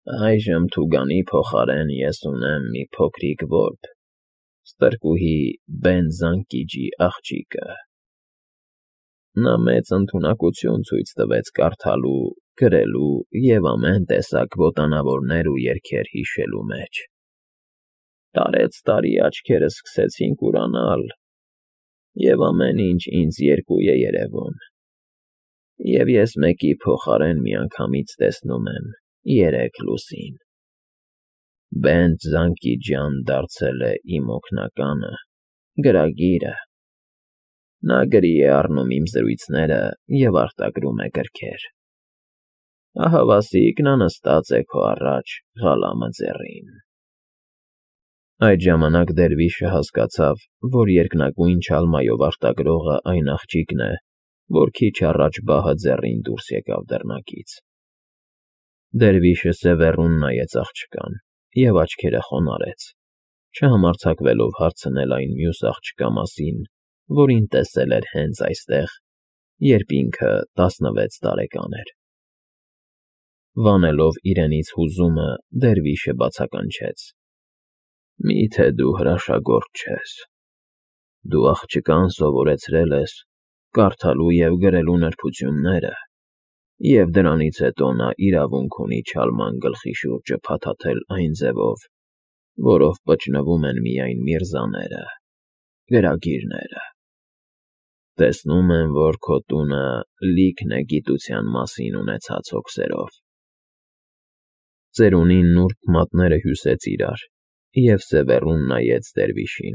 Այժմ Թուգանի փոխարեն ես ունեմ մի փոքրիկ որբ, ստրկուհի Բեն-Զանկիջի աղջիկը։ Նա մեծ ընդունակություն ցույց տվեց կարդալու, գրելու և ամեն տեսակ ոտանավորներ ու երգեր հիշելու մեջ։ Տարեցտարի աչքերս սկսեցին կուրանալ, և ամեն ինչ ինձ երկու է երևում, և ես մեկի փոխարեն միանգամից տեսնում եմ երեք լուսին։ Բենտ-Զանկիջյան դարձել է իմ օգնականը, գրագիրը։ Նա գրի է առնում իմ զրույցները և արտագրում է գրքեր։ Ահավասիկ նա նստած է քո առաջ Ղալամը ձեռին։ Այդ ժամանակ դերվիշը հասկացավ, որ երկնագույն չալմայով արտագրողը այն աղջիկն է, որ քիչ առաջ բահը ձեռին դուրս եկավ դռնակից։ Դերվիշը սևեռուն նայեց աղջկան և աչքերը խոնարհեց, չհամարձակվելով հարցնել այն մյուս աղջկա մասին, որին տեսել էր հենց այստեղ, երբ ինքը 16 տարեկան էր։ Վանելով իրենից հուզումը, դերվիշը բացականչեց. «Մի՞թե դու հրաշագործ չես։ Դու աղջկան սովորեցրել ես կարդալու և գրելու նրբությունները, և դրանից հետո նա իրավունք ունի չալման գլխի շուրջը փաթաթել այն ձևով, որով պճնվում են միայն միրզաները, գրագիրները։ Տեսնում եմ, որ քո տունը լիքն է գիտության մասին ունեցած հոգսերով»։ Ծերունին նուրբ մատները հյուսեց իրար, և սևեռուն նայեց դերվիշին։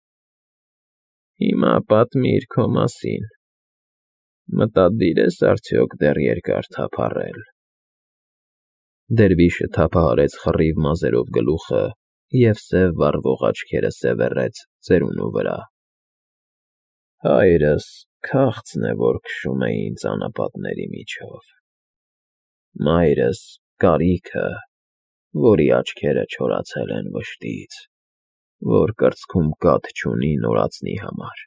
«Հիմա պատմիր քո մասին, մտադիր ես արդյոք դեռ երկար թափառել»։ Դերվիշը թափահարեց խռիվ մազերով գլուխը և սև վառվող աչքերը սևեռեց ծերունու վրա։ «Հայրս քաղցն է, որ քշում է ինձ անապատների միջով, մայրս կարիքը, որի աչքերը չորացել են վշտից, որ կրծքում կաթ չունի նորածնի համար։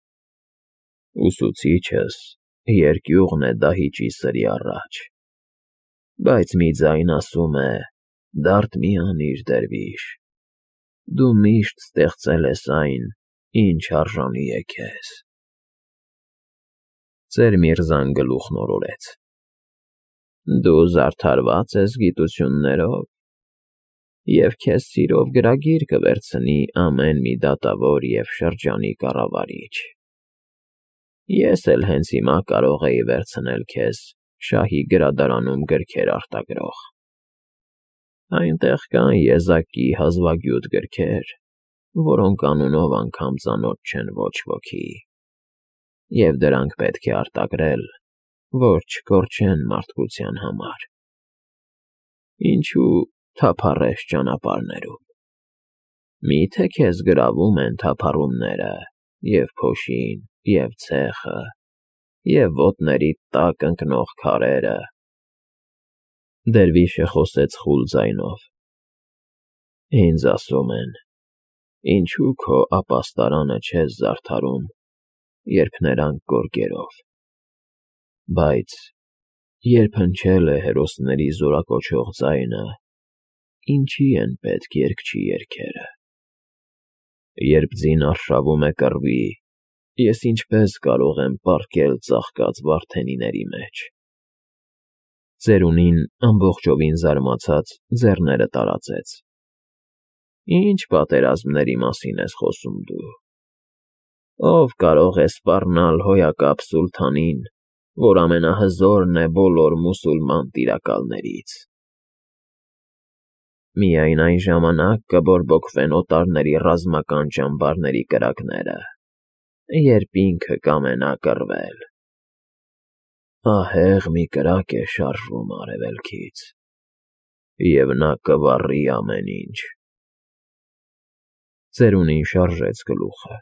Ուսուցիչս երկյուղն է դահիճի սրի առաջ, բայց մի ձայն ասում է. «Դարդ մի անիր, դերվիշ, դու միշտ ստեղծել ես այն, ինչ արժանի է քեզ»։ Ծեր Միրզան գլուխն օրորեց. «Դու զարդարվա՞ծ ես գիտություններով, և քեզ սիրով գրագիր կվերցնի ամեն մի դատավոր և շրջանի կառավարիչ։ Ես էլ հենց հիմա կարող էի վերցնել քեզ շահի գրադարանում գրքեր արտագրող։ Այնտեղ կան եզակի հազվագյուտ գրքեր, որոնք անունով անգամ ծանոթ չեն ոչ ոքի, և դրանք պետք է արտագրել, որ չկորչեն մարդկության համար։ Ինչու թափառես ճանապարհներում։ Մի՞թե քեզ գրավում են թափառումները, և փոշին, և ցեխը, և ոտներիդ տակ ընկնող քարերը»։ Դերվիշը խոսեց խուլ ձայնով. «Ինձ ասում են. ինչու քո ապաստարանը չես զարդարում, երբ նրանք գորգերով։ Բայց երբ հնչել է հերոսների զորակոչող ձայնը, ինչի են պետք երգչի երգերը։ Երբ ձին արշավում է կռվի, ես ինչպես կարող եմ պառկել ծաղկած վարդենիների մեջ»։ Ծերունին ամբողջովին զարմացած ձեռները տարածեց։ «Ինչ պատերազմների մասին ես խոսում դու։ Ով կարող է սպառնալ հոյակապ սուլթանին, որ ամենահզորն է բոլոր մուսուլման տիրակալներից։ Միայն այն ժամանակ կբորբոքվեն օտարների ռազմական ճամբարների կրակները, երբ ինքը կամենա կռվել։ Ահեղ մի կրակ է շարժվում արևելքից, և նա կվառի ամեն ինչ»։ Ծերունին շարժեց գլուխը.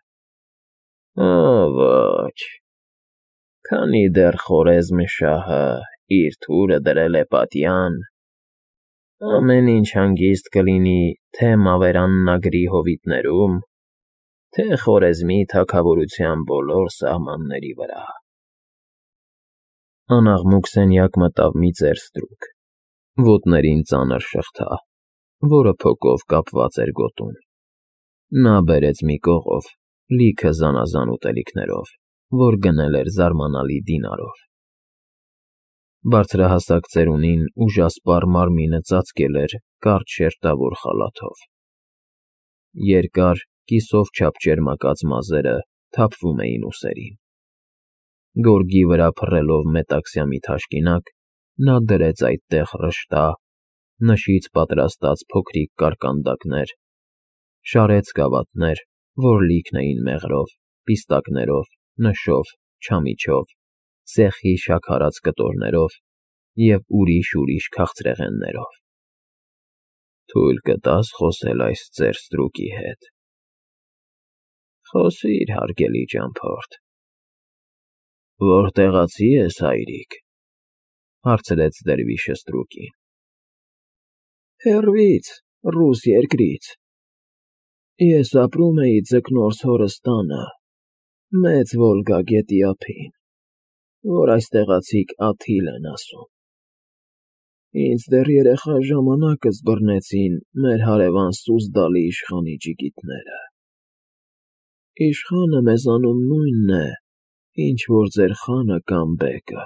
«Ոչ, քանի դեռ Խորեզմ֊շահը իր թուրը դրել է պատյան, ամեն ինչ հանգիստ կլինի թե Մավերաննագրի հովիտներում, թե Խորեզմի թագավորության բոլոր սահմանների վրա»։ Անաղմուկ սենյակ մտավ մի ծեր ստրուկ, Ոտներին ծանր շղթա, որը փոկով կապված էր գոտուն։ Նա բերեց մի կողով, լիքը զանազան ուտելիքներով, որ գնել էր զարմանալի դինարով։ Բարձրահասակ ծերունին ուժասպառ մարմինը ծածկել էր կարճ շերտավոր խալաթով։ Երկար, կիսով չափ ճերմակած մազերը թափվում էին ուսերին։ Գորգի վրա փռելով մետաքսյա մի թաշկինակ, նա դրեց այդտեղ ռշտա, նշից պատրաստած փոքրիկ կարկանդակներ, շարեց գավաթներ, որ լիքն էին մեղրով, պիստակներով, նշով, չամիչով, սեխի շաքարած կտորներով և ուրիշ քաղցրեղեններով։ Թույլ կտա՞ս խոսել այս ծեր ստրուկի հետ։ Խոսիր, հարգելի ճամփորդ։ Որտեղացի ես, հայրիկ, հարցրեց դերվիշը ստրուկին։ Հեռվից, ռուս երկրից։ Ես ապրում էի ձկնորս հորս տանը, մեծ Վոլգա գետի ափին, որ այստեղացիք Աթիլ են ասում։ Ինձ դեռ երեխա ժամանակս բռնեցին մեր հարևան Սուզդալի իշխանի ջիգիտները։ Իշխանը մեզանում նույնն է, ինչ որ ձեր խանը կամ բեկը։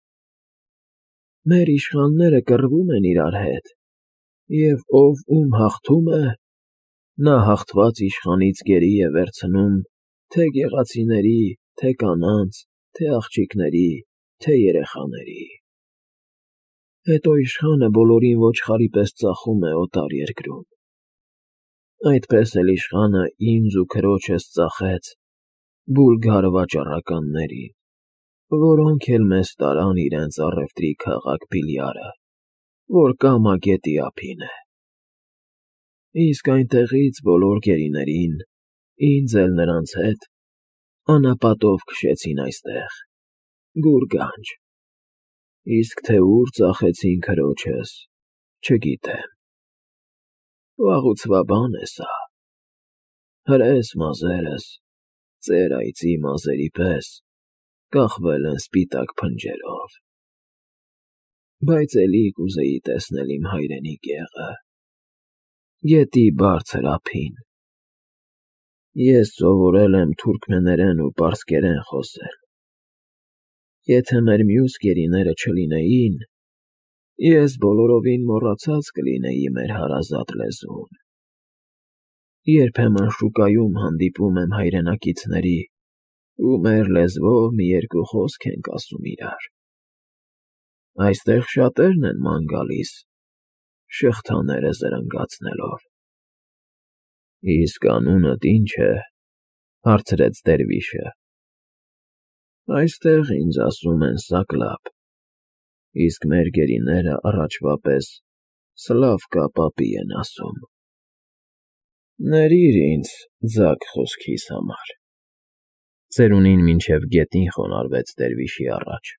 Մեր իշխանները կռվում են իրար հետ, և ով ում հաղթում է, նա հաղթված իշխանից գերի է վերցնում թե գեղացիների, թե կանանց, թե աղջիկների, թե երեխաների։ Հետո իշխանը բոլորին ոչխարի պես ծախում է օտար երկրում։ Այդպես էլ իշխանը ինձ ու քրոջս ծախեց բուլգար վաճառականներին, որոնք էլ մեզ տարան իրենց առևտրի քաղաք Բիլյարը, որ Կամա գետի ափին է։ Իսկ այնտեղից բոլոր գերիներին, ինձ էլ նրանց հետ, անապատով քշեցին այստեղ, Գուրգանջ, իսկ թե ուր ծախեցին քրոջս, չգիտեմ։ Վաղուցվա բան է սա։ Հրես մազերս, ծեր այծի մազերի պես, կախվել են սպիտակ փնջերով։ Բայց էլի կուզեի տեսնել իմ հայրենի գեղը, գետի բարձր ափին։ Ես սովորել եմ թուրքմեներեն ու պարսկերեն խոսել։ Եթե մեր մյուս գերիները չլինեին, ես բոլորովին մոռացած կլինեի մեր հարազատ լեզուն։ Երբեմն շուկայում հանդիպում եմ հայրենակիցների ու մեր լեզվով մի երկու խոսք ենք ասում իրար։ Այստեղ շատերն են ման գալիս, շղթաները զրնգացնելով։ Իսկ անունդ ի՞նչ է, հարցրեց դերվիշը։ Այստեղ ինձ ասում են Սակլապ, իսկ մեր գերիները առաջվա պես Սլավկա պապի են ասում։ Ներիր ինձ ձագ խոսքիս համար։ Ծերունին մինչև գետին խոնարհվեց դերվիշի առաջ։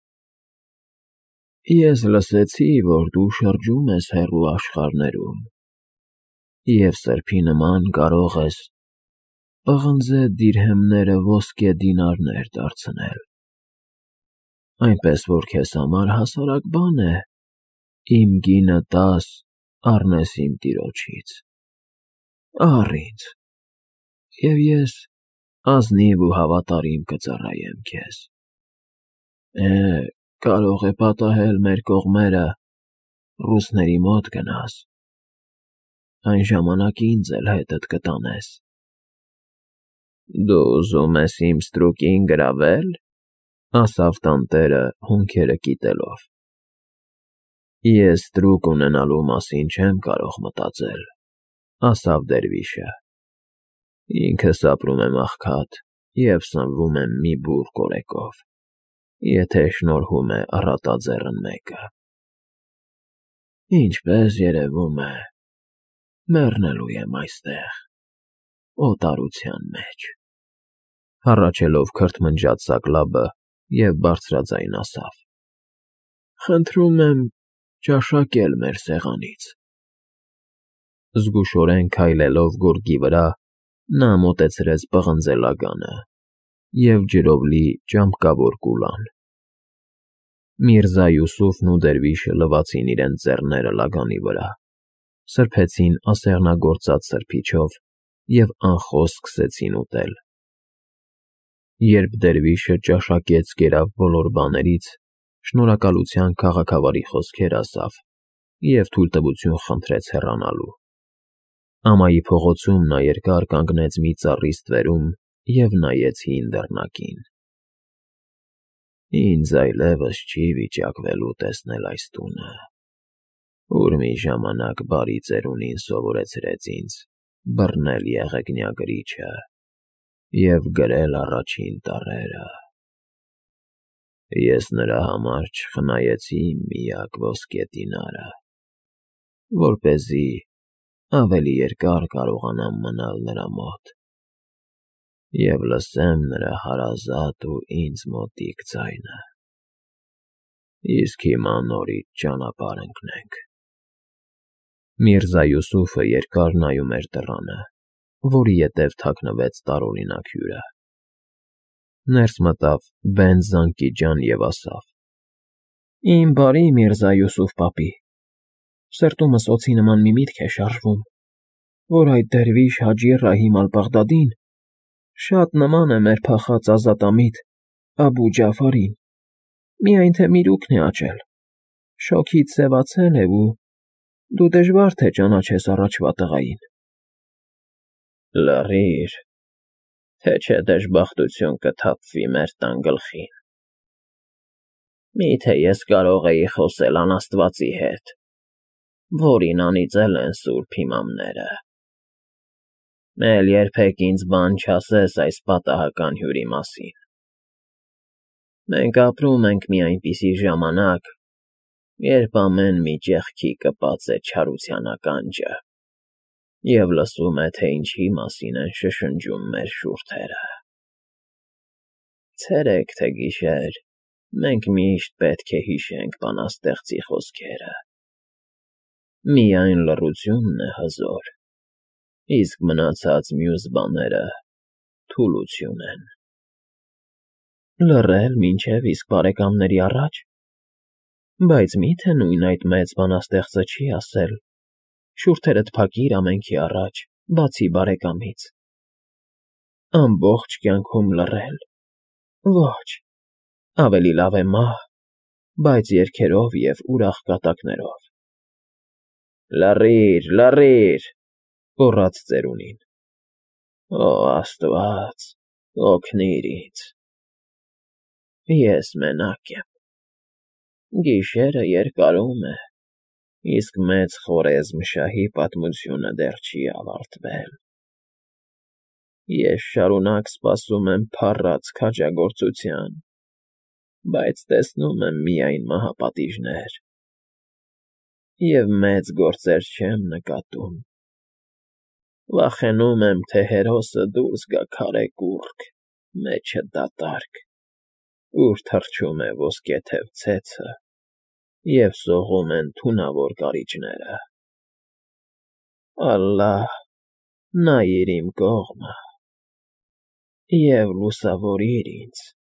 Ես լսեցի, որ դու շրջում ես հեռու աշխարհներում և սրբի նման կարող ես պղնձե դիրհեմները ոսկե դինարներ դարձնել, այնպես որ քեզ համար հասարակ բան է իմ գինը 10 առնես իմ տիրոջից։ Առ ինձ, և ես ազնիվ ու հավատարիմ կծառայեմ քեզ։ Կարող է պատահել մեր կողմերը ռուսների մոտ գնաս, այն ժամանակ ինձ էլ հետդ կտանես։ Դու ուզում ես իմ ստրուկին գրավե՞լ, ասավ տանտերը հոնքերը կիտելով։ Ես ստրուկ ունենալու մասին չեմ կարող մտածել, ասավ դերվիշը։ Ինքս ապրում եմ աղքատ և սնվում եմ մի բուռ կորեկով, եթե շնորհում է առատաձեռն մեկը։ Ինչպես երևում է, մեռնելու եմ այստեղ, օտարության մեջ։ Հառաչելով քրթմնջաց Սակլաբը և բարձրաձայն ասավ. Խնդրում եմ ճաշակել մեր սեղանից։ Զգուշորեն քայլելով գորգի վրա, նա մոտեցրեց պղնձե լագանը և ջրով լի ճամպկավոր կուլան։ Միրզա Յուսուֆն ու դերվիշը լվացին իրենց ձեռները լագանի վրա, սրբեցին ասեղնագործած սրբիչով և անխոս սկսեցին ուտել։ Երբ դերվիշը ճաշակեց կերավ բոլոր բաներից, շնորհակալության քաղաքավարի խոսքեր ասավ և թույլտվություն խնդրեց հեռանալու։ Ամայի փողոցում նա երկար կանգնեց մի ծառի ստվերում և նայեց հին դռնակին։ Ինձ այլևս չի վիճակվելու տեսնել այս տունը, ուր մի ժամանակ բարի ծերունին սովորեցրեց ինձ բռնել եղեգնյա գրիչը և գրել առաջին տառերը։ Ես նրա համար չխնայեցի իմ միակ ոսկե դինարը, որպեսզի ավելի երկար կարողանամ մնալ նրա մոտ և լսեմ նրա հարազատ ու ինձ մոտիկ ձայնը։ Իսկ հիմա նորից ճանապարհ ընկնենք։ Միրզա Յուսուֆը երկար նայում էր դռանը, որի ետև թաքնվեց տարօրինակ հյուրը։ Ներս մտավ Բեն-Զանկի ջան և ասավ. «Իմ բարի Միրզա Յուսուֆ պապի, սրտումս օձի նման մի միտք է շարժվում, որ այդ դերվիշ Հաջի Ռահիմ ալ֊Բաղդադին շատ նման է մեր փախած ազատամիտ Աբու Ջաֆարին, միայն թե միրուքն է աճել, շոգից սևացել է ու դու դժվար թե ճանաչես առաջվա տղային»։ Լռիր, թե չէ դժբախտություն կթափվի մեր տան գլխին։ Միթե ես կարող էի խոսել անաստվածի հետ, որին անիծել են սուրբ իմամները։ Էլ երբեք ինձ բան չասես այս պատահական հյուրի մասին։ Մենք ապրում ենք մի այնպիսի ժամանակ, երբ ամեն մի ճեղքի կպած է չարության ականջը և լսում է, թե ինչի մասին են շշնջում մեր շուրթերը։ Ցերեկ թե գիշեր մենք միշտ պետք է հիշենք բանաստեղծի խոսքերը. «Միայն լռությունն է հզոր, իսկ մնացած մյուս բաները թուլություն են»։ Լռել մինչև իսկ բարեկամների առաջ։ Բայց մի՞թե նույն այդ մեծ բանաստեղծը չի ասել. «Շուրթերդ փակիր ամենքի առաջ, բացի բարեկամից»։ Ամբողջ կյանքում լռել։ Ոչ, ավելի լավ է մահ, բայց երգերով և ուրախ կատակներով։ Լռիր, լռիր, գոռաց ծերունին։ Օ Աստված, օգնիր ինձ։ Ես մենակ եմ։ Գիշերը երկարում է, իսկ մեծ Խորեզմ֊Շահի պատմությունը դեռ չի ավարտվել։ Ես շարունակ սպասում եմ փառած քաջագործության, բայց տեսնում եմ միայն մահապատիժներ և մեծ գործեր չեմ նկատում։ Վախենում եմ, թե հերոսը դուրս գա քարե կուռք, մեջը դատարկ, ուր թռչում է ոսկեթև ցեցը և սողում են թունավոր կարիճները։ Ալլահ, նայիր իմ կողմը և լուսավորիր ինձ։